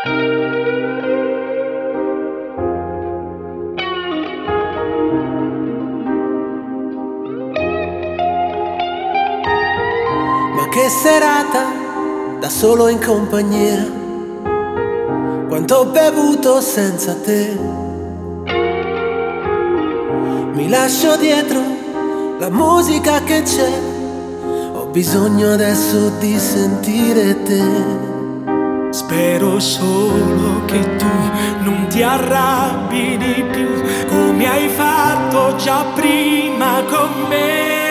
Ma che serata, da solo in compagnia, quanto ho bevuto senza te. Mi lascio dietro la musica che c'è, ho bisogno adesso di sentire te. Spero solo che tu non ti arrabbi di più, come hai fatto già prima con me.